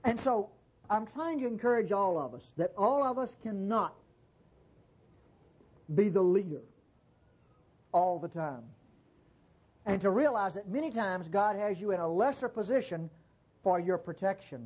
And so I'm trying to encourage all of us that all of us cannot be the leader all the time. And to realize that many times God has you in a lesser position for your protection.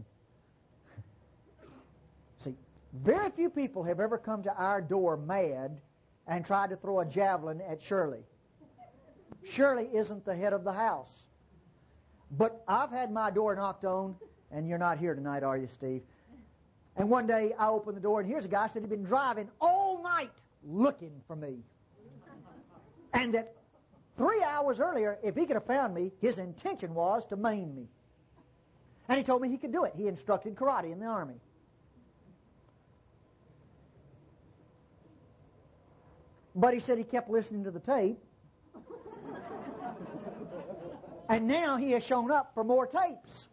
See, very few people have ever come to our door mad and tried to throw a javelin at Shirley. Shirley isn't the head of the house. But I've had my door knocked on, and you're not here tonight, are you, Steve? And one day I opened the door, and here's a guy said he'd been driving all night looking for me. And that 3 hours earlier, if he could have found me, his intention was to maim me. And he told me he could do it. He instructed karate in the Army. But he said he kept listening to the tape. And now he has shown up for more tapes.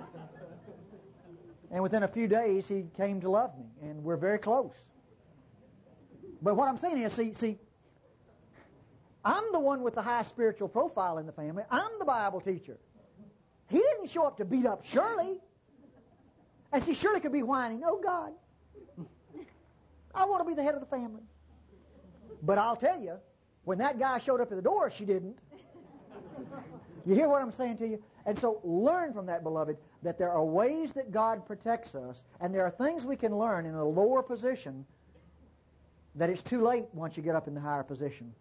And within a few days, he came to love me. And we're very close. But what I'm saying is, see, I'm the one with the high spiritual profile in the family. I'm the Bible teacher. He didn't show up to beat up Shirley. And see, Shirley could be whining, oh God, I want to be the head of the family. But I'll tell you, when that guy showed up at the door, she didn't. You hear what I'm saying to you? And so learn from that, beloved, that there are ways that God protects us, and there are things we can learn in a lower position that it's too late once you get up in the higher position.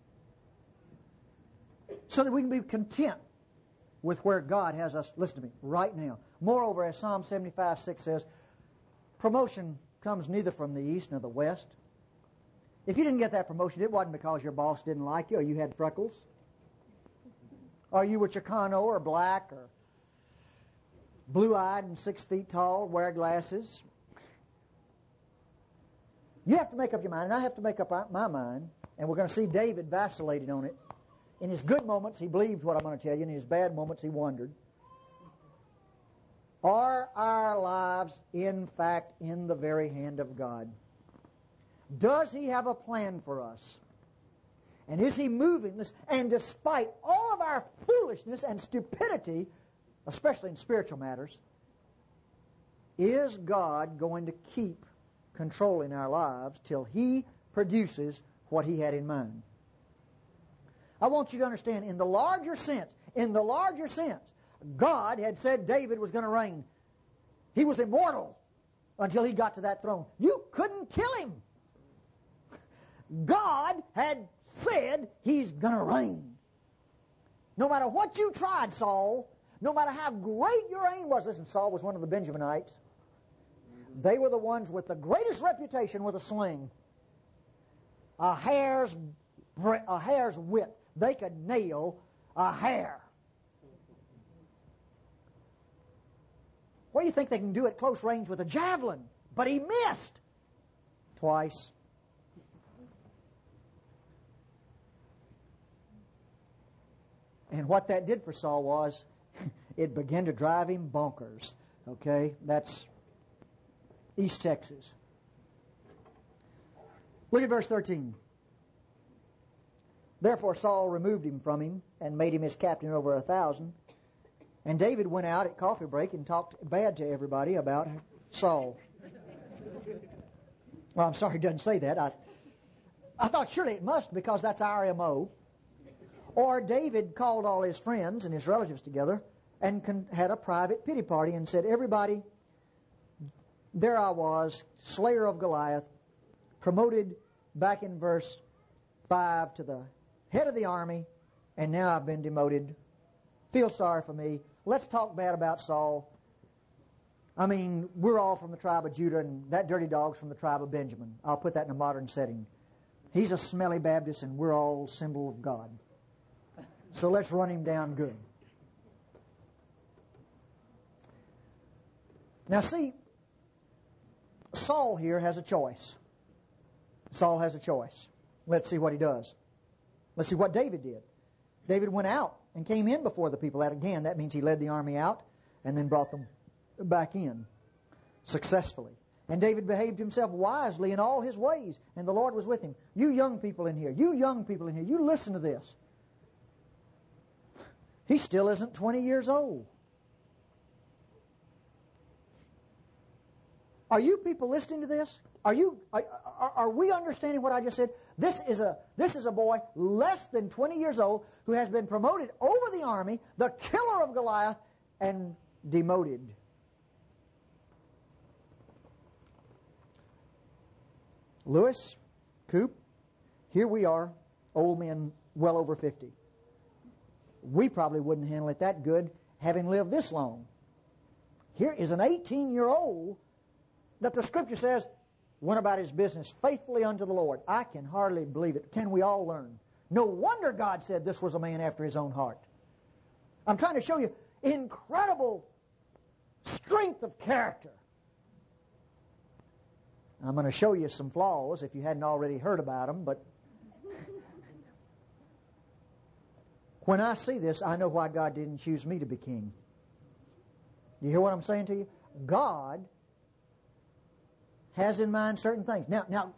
So that we can be content with where God has us, listen to me, right now. Moreover, as Psalm 75:6 says, promotion comes neither from the east nor the west. If you didn't get that promotion, it wasn't because your boss didn't like you or you had freckles, or you were Chicano or black or blue-eyed and 6 feet tall, wear glasses. You have to make up your mind, and I have to make up my mind, and we're going to see David vacillated on it. In his good moments, he believed what I'm going to tell you, and in his bad moments, he wondered. Are our lives, in fact, in the very hand of God? Does He have a plan for us? And is He moving us? And despite all of our foolishness and stupidity, especially in spiritual matters, is God going to keep controlling our lives till He produces what He had in mind? I want you to understand, in the larger sense, God had said David was going to reign. He was immortal until he got to that throne. You couldn't kill him. God had said He's going to reign. No matter what you tried, Saul, no matter how great your aim was, listen, Saul was one of the Benjaminites. They were the ones with the greatest reputation with a sling. A hair's width. They could nail a hair. What do you think they can do at close range with a javelin? But he missed twice. And what that did for Saul was, it began to drive him bonkers. Okay? That's East Texas. Look at verse 13. Therefore Saul removed him from him and made him his captain over 1,000. And David went out at coffee break and talked bad to everybody about Saul. Well, I'm sorry, it doesn't say that. I thought surely it must, because that's our M.O. Or David called all his friends and his relatives together and had a private pity party and said, everybody, there I was, slayer of Goliath, promoted back in verse 5 to the head of the army, and now I've been demoted. Feel sorry for me. Let's talk bad about Saul. I mean, we're all from the tribe of Judah, and that dirty dog's from the tribe of Benjamin. I'll put that in a modern setting. He's a smelly Baptist, and we're all symbol of God. So let's run him down good. Now see, Saul here has a choice. Saul has a choice. Let's see what he does. Let's see what David did. David went out and came in before the people. That means he led the army out and then brought them back in successfully. And David behaved himself wisely in all his ways, and the Lord was with him. You young people in here, you listen to this. He still isn't 20 years old. Are you people listening to this? Are we understanding what I just said? This is a boy less than 20 years old who has been promoted over the army, the killer of Goliath, and demoted. Lewis, Coop, here we are, old men well over 50. We probably wouldn't handle it that good having lived this long. Here is an 18-year-old that the Scripture says went about his business faithfully unto the Lord. I can hardly believe it. Can we all learn? No wonder God said this was a man after His own heart. I'm trying to show you incredible strength of character. I'm going to show you some flaws if you hadn't already heard about them, but when I see this, I know why God didn't choose me to be king. You hear what I'm saying to you? God has in mind certain things. Now,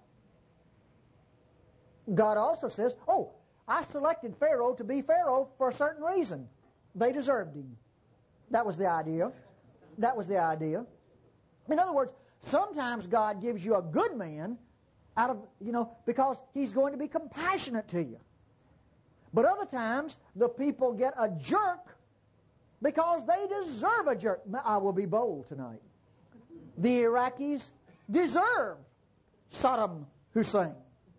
God also says, oh, I selected Pharaoh to be Pharaoh for a certain reason. They deserved him. That was the idea. That was the idea. In other words, sometimes God gives you a good man out of, because He's going to be compassionate to you. But other times, the people get a jerk because they deserve a jerk. I will be bold tonight. The Iraqis deserve Saddam Hussein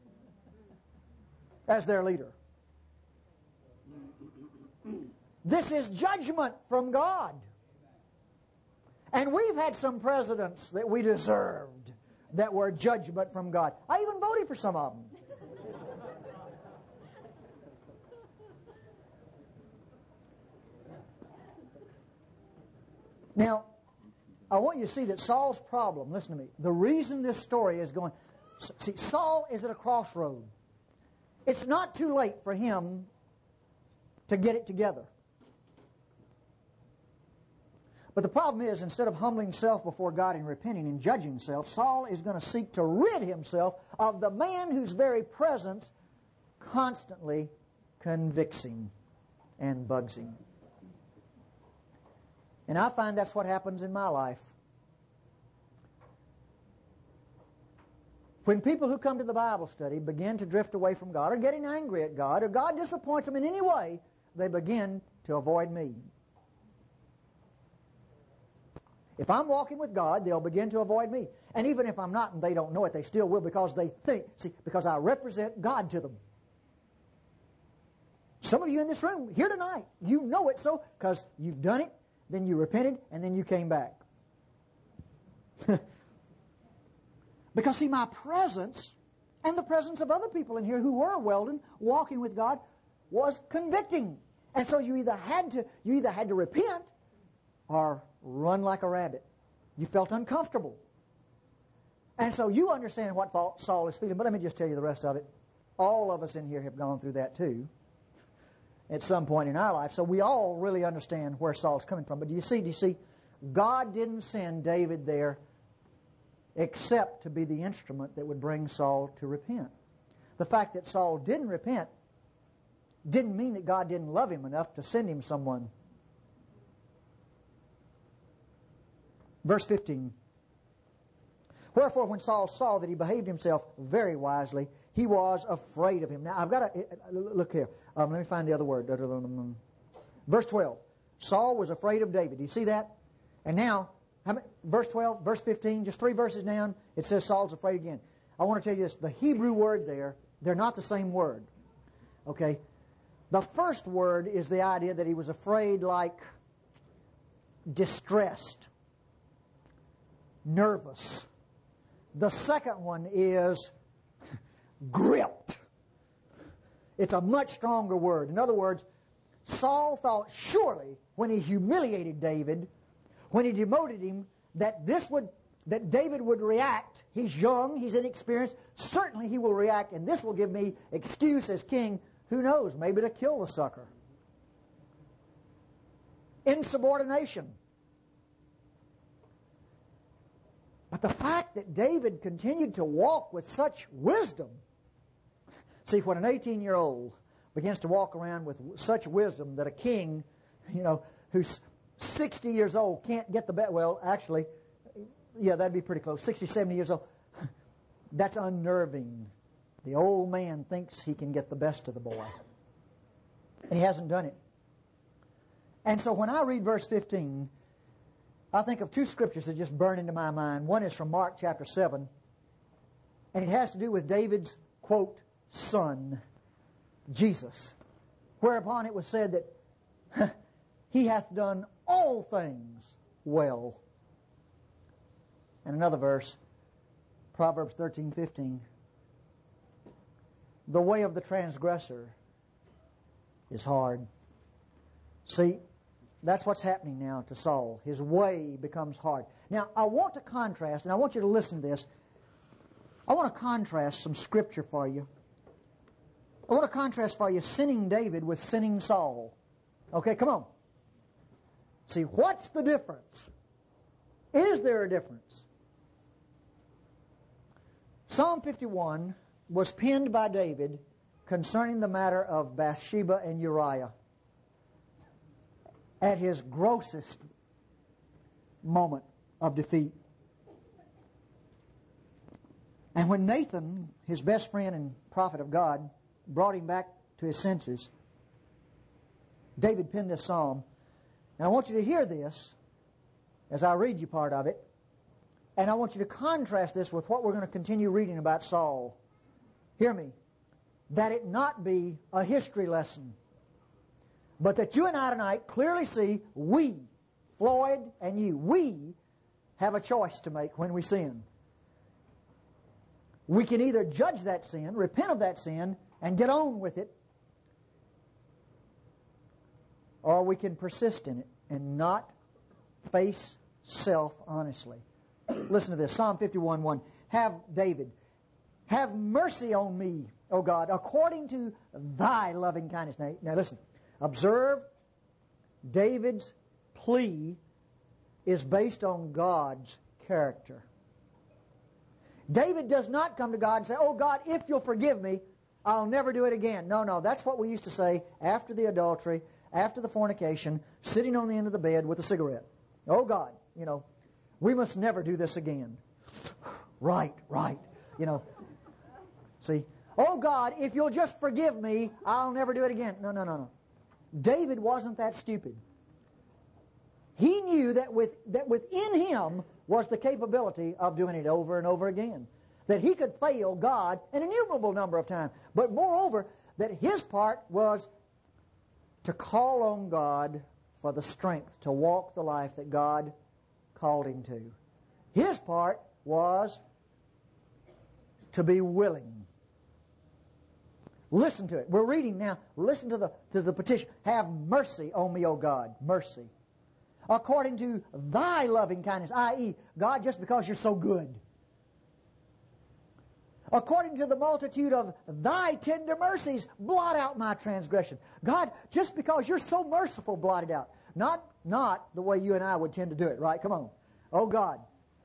as their leader. This is judgment from God. And we've had some presidents that we deserved that were judgment from God. I even voted for some of them. Now, I want you to see that Saul's problem, listen to me, the reason this story is going, see, Saul is at a crossroad. It's not too late for him to get it together. But the problem is, instead of humbling himself before God and repenting and judging himself, Saul is going to seek to rid himself of the man whose very presence constantly convicts him and bugs him. And I find that's what happens in my life. When people who come to the Bible study begin to drift away from God or getting angry at God or God disappoints them in any way, they begin to avoid me. If I'm walking with God, they'll begin to avoid me. And even if I'm not and they don't know it, they still will because they think, because I represent God to them. Some of you in this room here tonight, you know it so because you've done it, then you repented, and then you came back. Because see, my presence and the presence of other people in here who were Weldon walking with God was convicting. And so you either had to repent or run like a rabbit. You felt uncomfortable. And so you understand what Saul is feeling. But let me just tell you the rest of it. All of us in here have gone through that too at some point in our life. So we all really understand where Saul's coming from. But do you see, God didn't send David there except to be the instrument that would bring Saul to repent. The fact that Saul didn't repent didn't mean that God didn't love him enough to send him someone. Verse 15. Wherefore, when Saul saw that he behaved himself very wisely, he was afraid of him. Now, I've got to look here. Let me find the other word. Verse 12. Saul was afraid of David. Do you see that? And now, verse 12, verse 15, just 3 verses down, it says Saul's afraid again. I want to tell you this. The Hebrew word there, they're not the same word. Okay? The first word is the idea that he was afraid like distressed, nervous. The second one is gripped. It's a much stronger word. In other words, Saul thought surely when he humiliated David, when he demoted him, that David would react. He's young, he's inexperienced. Certainly he will react, and this will give me excuse as king, who knows, maybe to kill the sucker. Insubordination. But the fact that David continued to walk with such wisdom. See, when an 18-year-old begins to walk around with such wisdom that a king, who's 60 years old can't get the best. Well, actually, yeah, that'd be pretty close. 60, 70 years old. That's unnerving. The old man thinks he can get the best of the boy. And he hasn't done it. And so when I read verse 15, I think of two scriptures that just burn into my mind. One is from Mark chapter 7, and it has to do with David's, quote, son, Jesus. Whereupon it was said that he hath done all things well. And another verse, Proverbs 13:15. The way of the transgressor is hard. See, that's what's happening now to Saul. His way becomes hard. Now, I want to contrast, and I want you to listen to this. I want to contrast some scripture for you. I want to contrast for you sinning David with sinning Saul. Okay, come on. See, what's the difference? Is there a difference? Psalm 51 was penned by David concerning the matter of Bathsheba and Uriah at his grossest moment of defeat. And when Nathan, his best friend and prophet of God, brought him back to his senses, David penned this psalm. And I want you to hear this as I read you part of it. And I want you to contrast this with what we're going to continue reading about Saul. Hear me. That it not be a history lesson, but that you and I tonight clearly see we, Floyd and you, we have a choice to make when we sin. We can either judge that sin, repent of that sin, and get on with it, or we can persist in it and not face self honestly. Listen to this, Psalm 51:1. David, have mercy on me, O God, according to thy loving kindness. Now listen, observe, David's plea is based on God's character. David does not come to God and say, oh God, if you'll forgive me, I'll never do it again. No, that's what we used to say after the adultery, after the fornication, sitting on the end of the bed with a cigarette. Oh God, we must never do this again. Right. See, oh God, if you'll just forgive me, I'll never do it again. No. David wasn't that stupid. He knew that within him was the capability of doing it over and over again. That he could fail God an innumerable number of times. But moreover, that his part was to call on God for the strength to walk the life that God called him to. His part was to be willing. Listen to it. We're reading now. Listen to the petition. Have mercy on me, O God. Mercy. According to thy loving kindness, i.e., God, just because you're so good. According to the multitude of thy tender mercies, blot out my transgression. God, just because you're so merciful, blot it out. Not the way you and I would tend to do it, right? Come on. Oh God.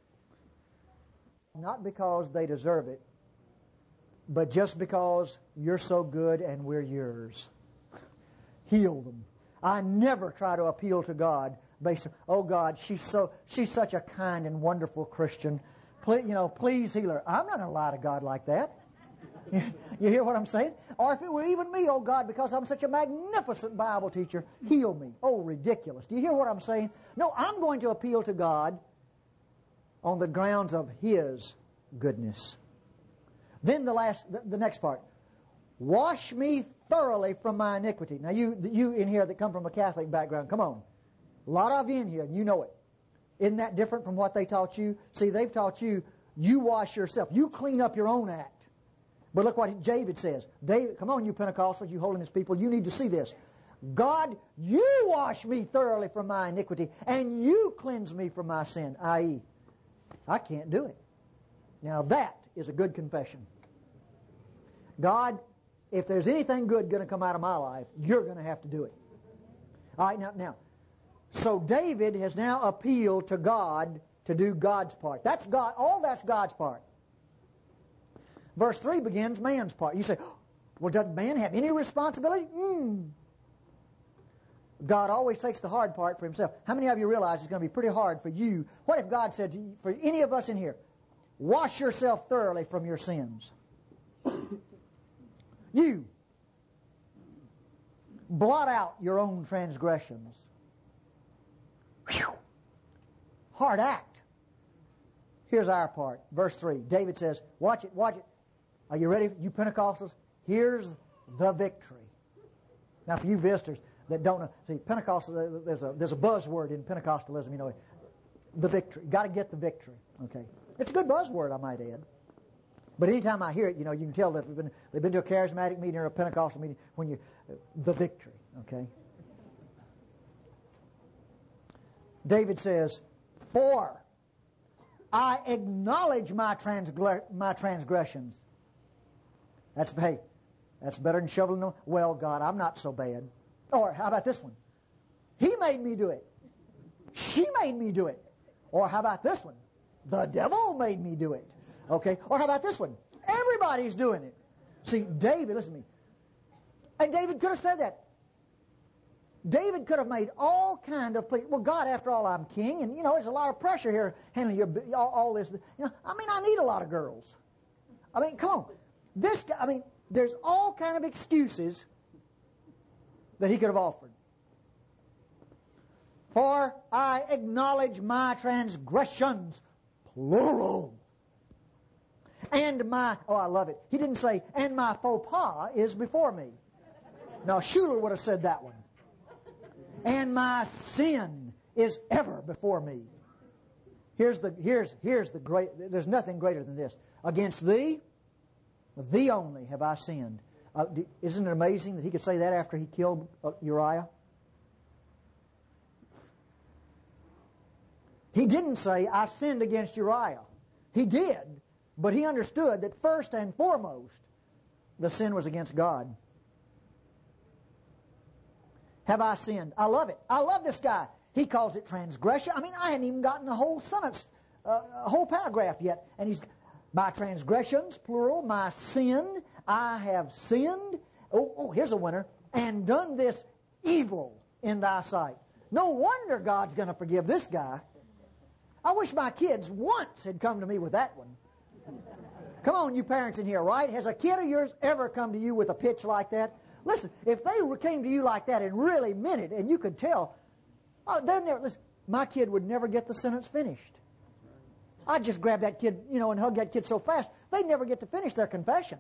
Not because they deserve it, but just because you're so good and we're yours. Heal them. I never try to appeal to God based on, oh God, she's such a kind and wonderful Christian. Please heal her. I'm not going to lie to God like that. You hear what I'm saying? Or if it were even me, oh God, because I'm such a magnificent Bible teacher, heal me. Oh, ridiculous. Do you hear what I'm saying? No, I'm going to appeal to God on the grounds of His goodness. Then the next part. Wash me thoroughly from my iniquity. Now you in here that come from a Catholic background, come on. A lot of you in here, and you know it. Isn't that different from what they taught you? See, they've taught you wash yourself. You clean up your own act. But look what David says. David, come on, you Pentecostals, you holiness people, you need to see this. God, you wash me thoroughly from my iniquity, and you cleanse me from my sin, i.e., I can't do it. Now that is a good confession. God, if there's anything good going to come out of my life, you're going to have to do it. All right, now, so David has now appealed to God to do God's part. That's God. All that's God's part. Verse 3 begins man's part. You say, well, does man have any responsibility? God always takes the hard part for Himself. How many of you realize it's going to be pretty hard for you? What if God said to you, for any of us in here, wash yourself thoroughly from your sins? You. Blot out your own transgressions. Whew. Hard act. Here's our part. Verse 3. David says, watch it, watch it. Are you ready, you Pentecostals? Here's the victory. Now, for you visitors that don't know, see, Pentecostal, there's a buzzword in Pentecostalism, you know, the victory. Got to get the victory. Okay. It's a good buzzword, I might add. But anytime I hear it, you know, you can tell that they've been to a charismatic meeting or a Pentecostal meeting when you, the victory, okay? David says, for I acknowledge my transgressions. That's better than shoveling them. Well, God, I'm not so bad. Or how about this one? He made me do it. She made me do it. Or how about this one? The devil made me do it. Okay? Or how about this one? Everybody's doing it. See, David, listen to me. And David could have said that. David could have made all kind of pleas. Well, God, after all, I'm king, and, you know, there's a lot of pressure here handling all this. You know, I mean, I need a lot of girls. I mean, come on. This guy, I mean, there's all kind of excuses that he could have offered. For I acknowledge my transgressions, plural. And my, oh, I love it. He didn't say, and my faux pas is before me. Now, Schuller would have said that one. And my sin is ever before me. Here's the great, there's nothing greater than this. Against thee only have I sinned. Isn't it amazing that he could say that after he killed Uriah? He didn't say, I sinned against Uriah. He did, but he understood that first and foremost, the sin was against God. Have I sinned? I love it. I love this guy. He calls it transgression. I mean, I hadn't even gotten a whole sentence, a whole paragraph yet. And he's, my transgressions, plural, my sin, I have sinned. Oh, here's a winner. And done this evil in thy sight. No wonder God's going to forgive this guy. I wish my kids once had come to me with that one. Come on, you parents in here, right? Has a kid of yours ever come to you with a pitch like that? Listen, if they came to you like that and really meant it, and you could tell, my kid would never get the sentence finished. I'd just grab that kid, you know, and hug that kid so fast, they'd never get to finish their confession.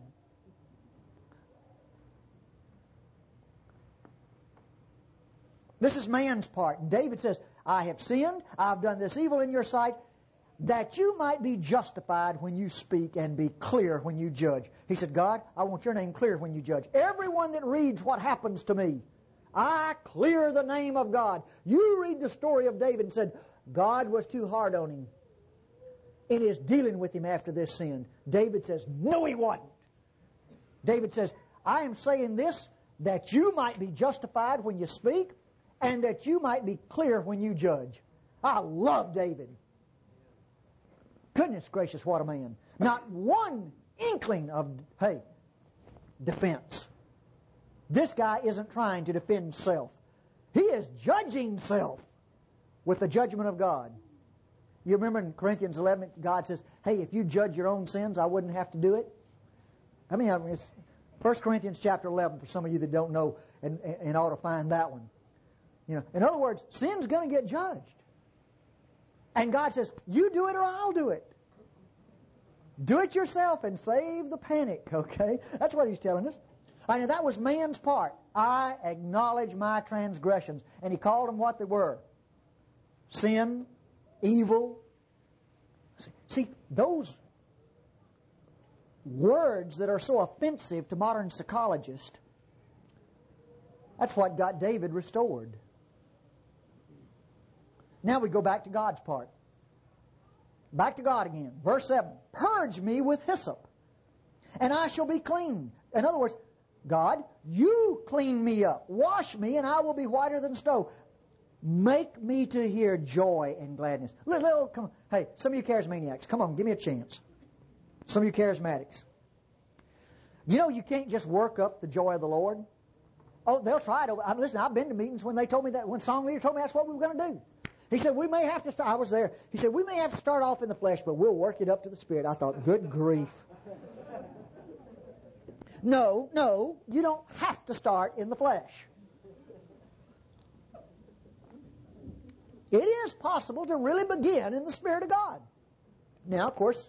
This is man's part. And David says, I have sinned, I've done this evil in your sight, that you might be justified when you speak and be clear when you judge. He said, God, I want your name clear when you judge. Everyone that reads what happens to me, I clear the name of God. You read the story of David and said, God was too hard on him in his dealing with him after this sin. David says, no, he wasn't. David says, I am saying this that you might be justified when you speak and that you might be clear when you judge. I love David. Goodness gracious, what a man. Not one inkling of, defense. This guy isn't trying to defend self. He is judging self with the judgment of God. You remember in Corinthians 11, God says, hey, if you judge your own sins, I wouldn't have to do it. I mean, it's 1 Corinthians chapter 11, for some of you that don't know and ought to find that one. You know, in other words, sin's going to get judged. And God says, you do it or I'll do it. Do it yourself and save the panic, okay? That's what he's telling us. I know that was man's part. I acknowledge my transgressions. And he called them what they were. Sin, evil. See, those words that are so offensive to modern psychologists, that's what got David restored. Now we go back to God's part. Back to God again. Verse 7. Purge me with hyssop, and I shall be clean. In other words, God, you clean me up. Wash me, and I will be whiter than snow. Make me to hear joy and gladness. Come on. Hey, some of you charismaniacs, come on, give me a chance. Some of you charismatics. You know you can't just work up the joy of the Lord. Oh, they'll try to. Listen, I've been to meetings when they told me that, when song leader told me that's what we were going to do. He said, we may have to start, I was there. He said, we may have to start off in the flesh, but we'll work it up to the Spirit. I thought, good grief. No, you don't have to start in the flesh. It is possible to really begin in the Spirit of God. Now, of course,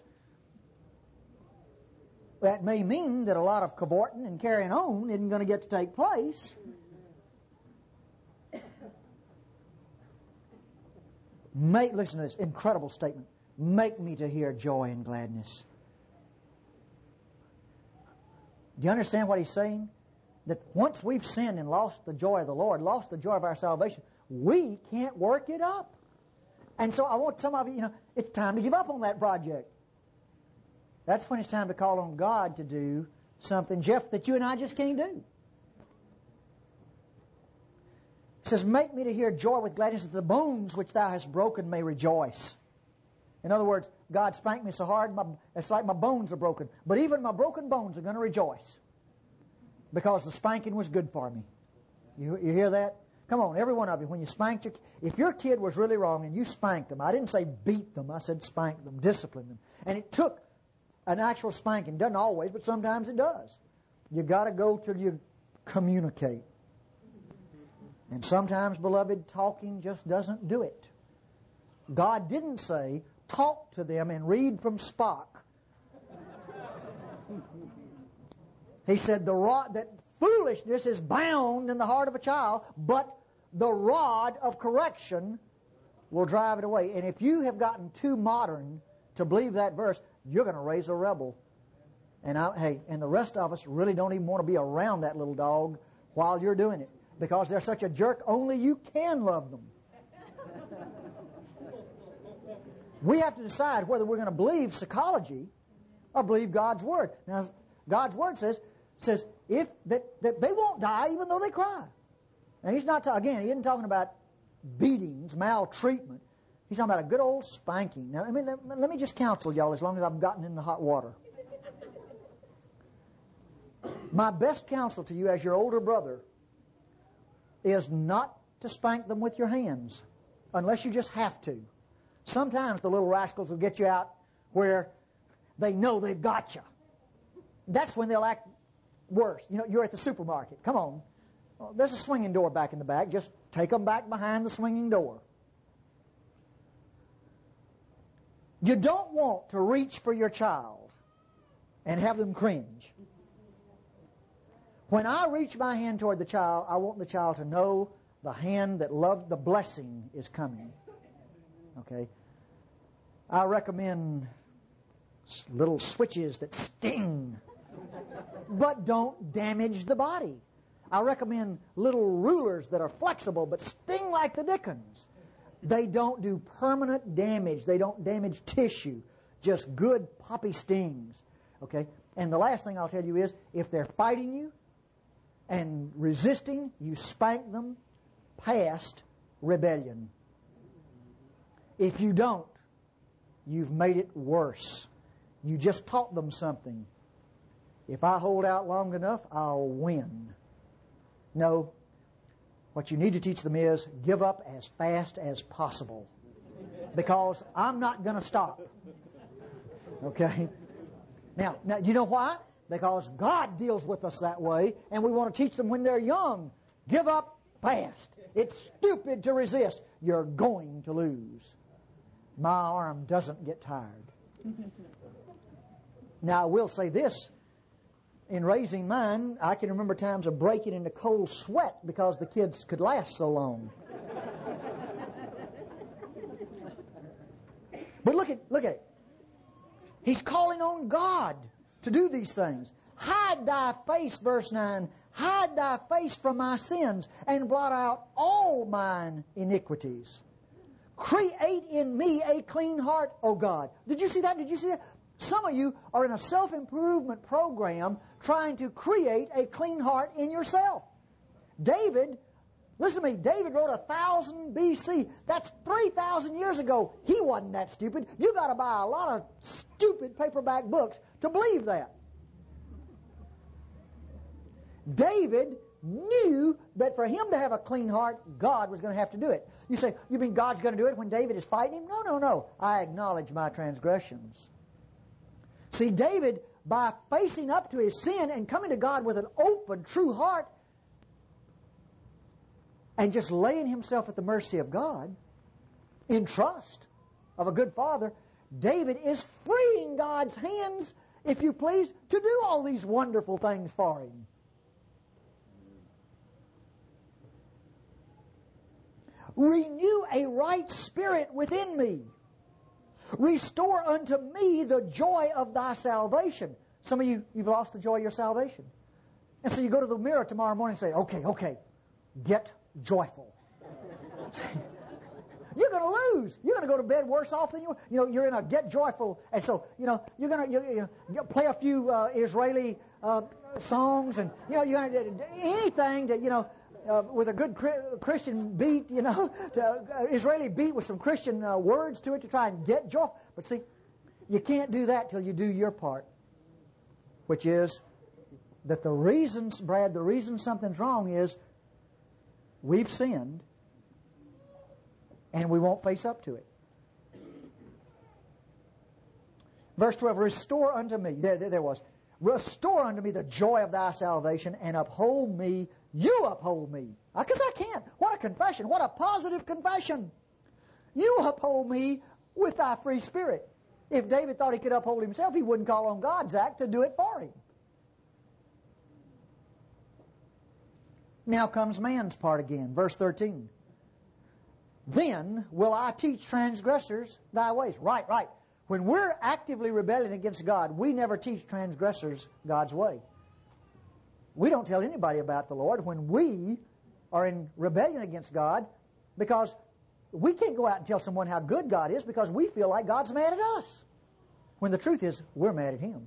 that may mean that a lot of cavorting and carrying on isn't going to get to take place. Listen to this incredible statement. Make me to hear joy and gladness. Do you understand what he's saying? That once we've sinned and lost the joy of the Lord, lost the joy of our salvation, we can't work it up. And so I want some of you, it's time to give up on that project. That's when it's time to call on God to do something, Jeff, that you and I just can't do. It says, make me to hear joy with gladness, that the bones which thou hast broken may rejoice. In other words, God spanked me so hard, it's like my bones are broken. But even my broken bones are going to rejoice because the spanking was good for me. You hear that? Come on, every one of you, when you spanked if your kid was really wrong and you spanked them, I didn't say beat them, I said spank them, discipline them. And it took an actual spanking. Doesn't always, but sometimes it does. You got to go till you communicate. And sometimes, beloved, talking just doesn't do it. God didn't say, talk to them and read from Spock. He said that foolishness is bound in the heart of a child, but the rod of correction will drive it away. And if you have gotten too modern to believe that verse, you're going to raise a rebel. And and the rest of us really don't even want to be around that little dog while you're doing it. Because they're such a jerk, only you can love them. We have to decide whether we're going to believe psychology or believe God's Word. Now, God's Word says if that they won't die even though they cry. And he's not, he isn't talking about beatings, maltreatment. He's talking about a good old spanking. Now, let me just counsel y'all as long as I've gotten in the hot water. My best counsel to you as your older brother is not to spank them with your hands unless you just have to. Sometimes the little rascals will get you out where they know they've got you. That's when they'll act worse. You're at the supermarket. Come on. Well, there's a swinging door back in the back. Just take them back behind the swinging door. You don't want to reach for your child and have them cringe. When I reach my hand toward the child, I want the child to know the hand that loved the blessing is coming. Okay? I recommend little switches that sting, but don't damage the body. I recommend little rulers that are flexible, but sting like the dickens. They don't do permanent damage. They don't damage tissue. Just good poppy stings. Okay? And the last thing I'll tell you is, if they're fighting you, and resisting, you spank them past rebellion. If you don't, you've made it worse. You just taught them something. If I hold out long enough, I'll win. No. What you need to teach them is give up as fast as possible. Because I'm not going to stop. Okay? Now, you know why? Because God deals with us that way, and we want to teach them when they're young. Give up fast. It's stupid to resist. You're going to lose. My arm doesn't get tired. Now, I will say this. In raising mine, I can remember times of breaking into cold sweat because the kids could last so long. But look at it. He's calling on God to do these things. Hide thy face, verse 9, hide thy face from my sins and blot out all mine iniquities. Create in me a clean heart, O God. Did you see that? Some of you are in a self-improvement program trying to create a clean heart in yourself. David, listen to me, David wrote 1000 BC. That's 3,000 years ago. He wasn't that stupid. You got to buy a lot of stupid paperback books to believe that. David knew that for him to have a clean heart, God was going to have to do it. You say, you mean God's going to do it when David is fighting him? No, no, no. I acknowledge my transgressions. See, David, by facing up to his sin and coming to God with an open, true heart, and just laying himself at the mercy of God, in trust of a good father, David is freeing God's hands, if you please, to do all these wonderful things for him. Renew a right spirit within me. Restore unto me the joy of thy salvation. Some of you, you've lost the joy of your salvation. And so you go to the mirror tomorrow morning and say, okay, get joyful. You're going to lose. You're going to go to bed worse off than you were. You know, you're in a get joyful. And so, you're going to play a few Israeli songs, and, you're going to do anything to, with a good Christian beat, Israeli beat with some Christian words to it to try and get joy. But see, you can't do that till you do your part, which is that the reason something's wrong is we've sinned and we won't face up to it. Verse 12, restore unto me, there was, restore unto me the joy of thy salvation and uphold me. You uphold me. Because I can't. What a confession. What a positive confession. You uphold me with thy free spirit. If David thought he could uphold himself, he wouldn't call on God's act to do it for him. Now comes man's part again. Verse 13. Then will I teach transgressors thy ways. Right. When we're actively rebelling against God, we never teach transgressors God's way. We don't tell anybody about the Lord when we are in rebellion against God, because we can't go out and tell someone how good God is because we feel like God's mad at us, when the truth is we're mad at Him.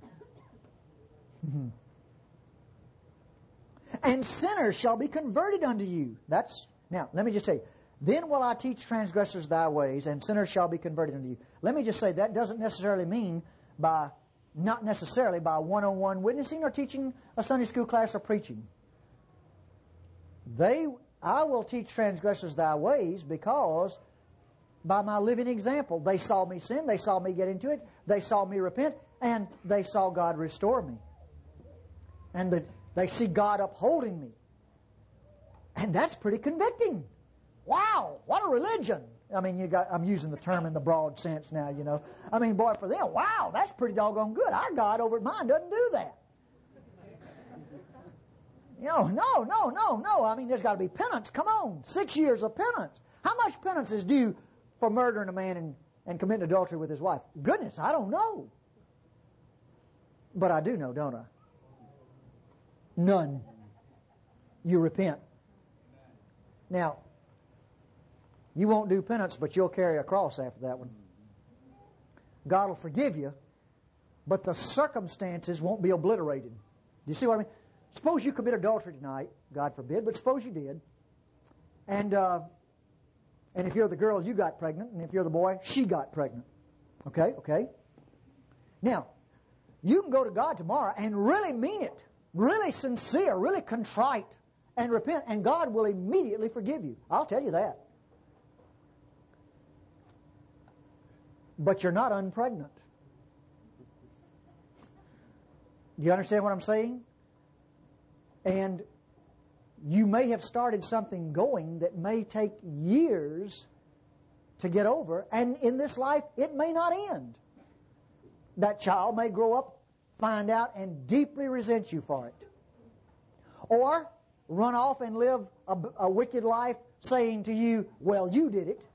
And sinners shall be converted unto you. Now, let me just tell you. Then will I teach transgressors thy ways, and sinners shall be converted unto you. Let me just say, that doesn't necessarily mean not necessarily by one-on-one witnessing or teaching a Sunday school class or preaching. I will teach transgressors thy ways because by my living example, they saw me sin, they saw me get into it, they saw me repent, and they saw God restore me. And they see God upholding me. And that's pretty convicting. Wow, what a religion. I mean, I'm using the term in the broad sense now, I mean, boy, for them, wow, that's pretty doggone good. Our God over at mine doesn't do that. No. I mean, there's got to be penance. Come on, 6 years of penance. How much penance is due for murdering a man and committing adultery with his wife? Goodness, I don't know. But I do know, don't I? None. You repent. Now, you won't do penance, but you'll carry a cross after that one. God will forgive you, but the circumstances won't be obliterated. Do you see what I mean? Suppose you commit adultery tonight, God forbid, but suppose you did. And if you're the girl, you got pregnant, and if you're the boy, she got pregnant. Okay? Now, you can go to God tomorrow and really mean it, really sincere, really contrite, and repent, and God will immediately forgive you. I'll tell you that. But you're not unpregnant. Do you understand what I'm saying? And you may have started something going that may take years to get over, and in this life, it may not end. That child may grow up, find out, and deeply resent you for it. Or run off and live a wicked life saying to you, well, you did it.